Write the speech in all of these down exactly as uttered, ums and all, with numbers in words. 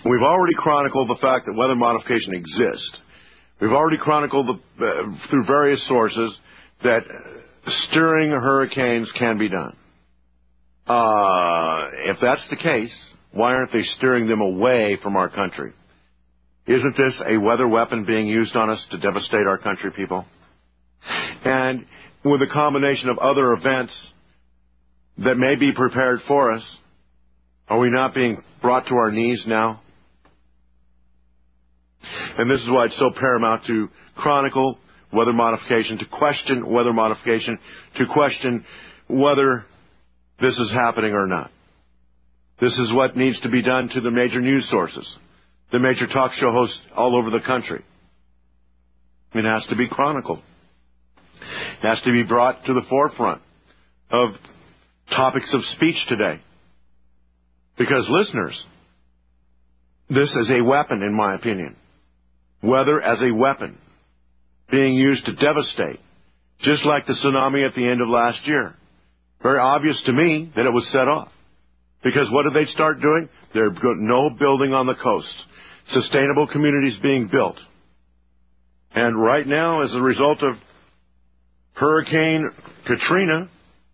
We've already chronicled the fact that weather modification exists. We've already chronicled the, uh, through various sources that steering hurricanes can be done. Uh, if that's the case, why aren't they steering them away from our country? Isn't this a weather weapon being used on us to devastate our country, people? And with a combination of other events that may be prepared for us, are we not being brought to our knees now? And this is why it's so paramount to chronicle weather modification, to question weather modification, to question whether this is happening or not. This is what needs to be done to the major news sources, the major talk show hosts all over the country. It has to be chronicled. It has to be brought to the forefront of topics of speech today. Because, listeners, this is a weapon, in my opinion. Weather as a weapon being used to devastate, just like the tsunami at the end of last year. Very obvious to me that it was set off. Because what did they start doing? There's no building on the coast. Sustainable communities being built. And right now, as a result of Hurricane Katrina,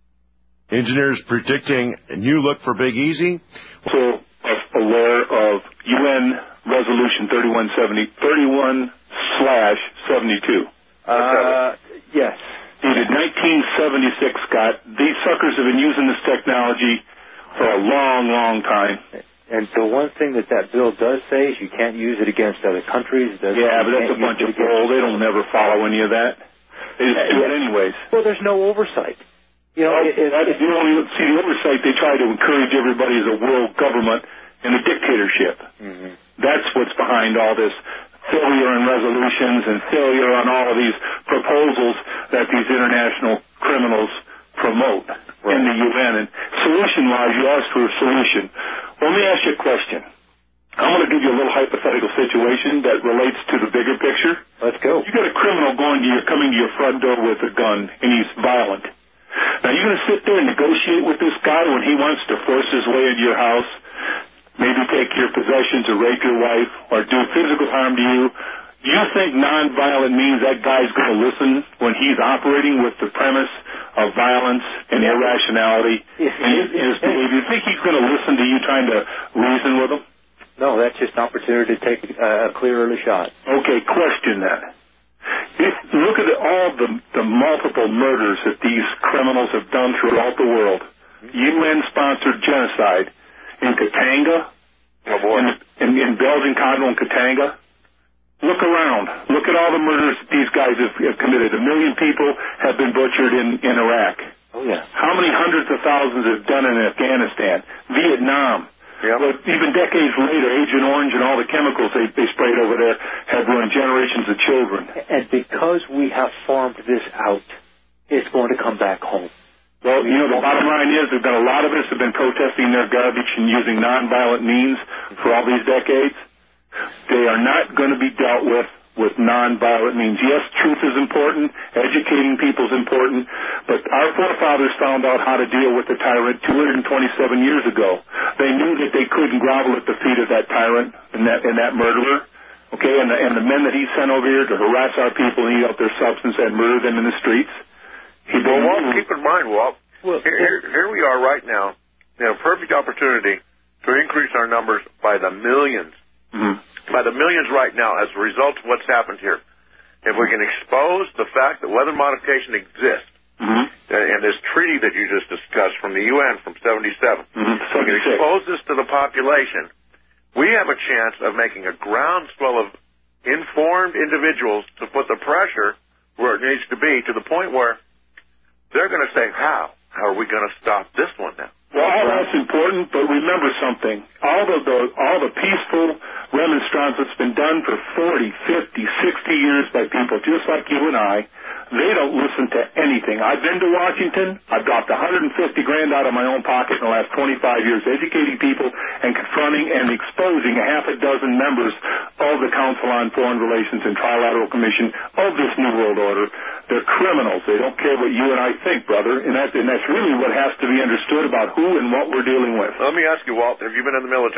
engineers predicting a new look for Big Easy. So, aware of U N Resolution thirty-one seventy, thirty-one slash seventy-two. Uh, yes. Dated nineteen seventy-six, Scott. These suckers have been using this technology for a long, long time. And the one thing that that bill does say is you can't use it against other countries. It yeah, but that's a bunch of bull. They don't never follow any of that. They just do it anyways. Well, there's no oversight. You know, well, it, it, that, you don't even see the oversight. They try to encourage everybody as a world government and a dictatorship. Mm-hmm. That's what's behind all this failure in resolutions and failure on all of these proposals that these international criminals promote right. in the U N. And solution-wise, you asked for a solution. Well, let me ask you a question. I'm going to give you a little hypothetical situation that relates to the bigger picture. Let's go. You got a criminal going to your, coming to your front door with a gun, and he's violent. Now, you're going to sit there and negotiate with this guy when he wants to force his way into your house, maybe take your possessions or rape your wife or do physical harm to you. Do you think nonviolent means that guy's going to listen when he's operating with the premise of violence and irrationality in his, in his behavior? Do you think he's going to listen to you trying to reason with him? No, that's just an opportunity to take uh, a clear early shot. Okay, question that. If, look at all the, the multiple murders that these criminals have done throughout the world. U N-sponsored genocide in Katanga, oh boy. in, in, in Belgian Congo and Katanga. Look around. Look at all the murders that these guys have, have committed. A million people have been butchered in, in Iraq. Oh, yeah. How many hundreds of thousands have done in Afghanistan, Vietnam? Yep. But even decades later, Agent Orange and all the chemicals they, they sprayed over there have ruined generations of children. And because we have farmed this out, it's going to come back home. Well, you know, the bottom line is there's been a lot of us have been protesting their garbage and using nonviolent means for all these decades. They are not going to be dealt with with nonviolent means. Yes, truth is important, educating people is important, but our forefathers found out how to deal with the tyrant two hundred twenty-seven years ago. They knew that they couldn't grovel at the feet of that tyrant and that and that murderer. Okay, and the, and the men that he sent over here to harass our people and eat up their substance and murder them in the streets. He well, Walt, keep in mind, Walt, well, here, here, here we are right now, you know, perfect opportunity to increase our numbers by the millions. Mm-hmm. By the millions right now as a result of what's happened here. If we can expose the fact that weather modification exists, mm-hmm. and this treaty that you just discussed from the U N from seventy-seven, mm-hmm. we can expose this to the population, we have a chance of making a groundswell of informed individuals to put the pressure where it needs to be, to the point where they're going to say, how? How are we going to stop this one now? Well, all that's important, but remember something. All the, the all the peaceful remonstrance that's been done for forty, fifty, sixty years by people just like you and I, they don't listen to anything. I've been to Washington. I've dropped one hundred fifty grand out of my own pocket in the last twenty-five years educating people and confronting and exposing a half a dozen members of the Council on Foreign Relations and Trilateral Commission of this New World Order. They're criminals. They don't care what you and I think, brother. And, that, and that's really what has to be understood about who and what we're dealing with. Let me ask you, Walt, have you been in the military?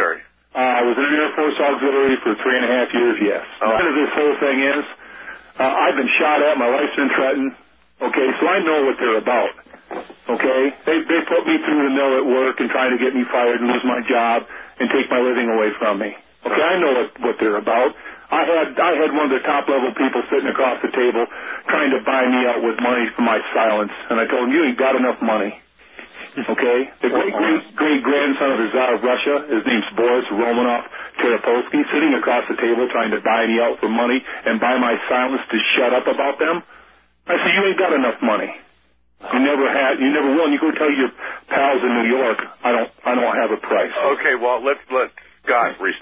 Uh, I was in an Air Force Auxiliary for three and a half years, yes. Oh. Kind of this whole thing is, uh, I've been shot at, my life's been threatened, okay, so I know what they're about, okay? They, they put me through the mill at work and trying to get me fired and lose my job and take my living away from me. Okay, I know what, what they're about. I had I had one of the top level people sitting across the table trying to buy me out with money for my silence, and I told him, you ain't got enough money. Okay? The great great great grandson of the Tsar of Russia, his name's Boris Romanov Terepolsky, sitting across the table trying to buy me out for money and buy my silence to shut up about them. I said, you ain't got enough money. You never had, you never will. And you go tell your pals in New York, I don't I don't have a price. Okay, well let's let Scott respond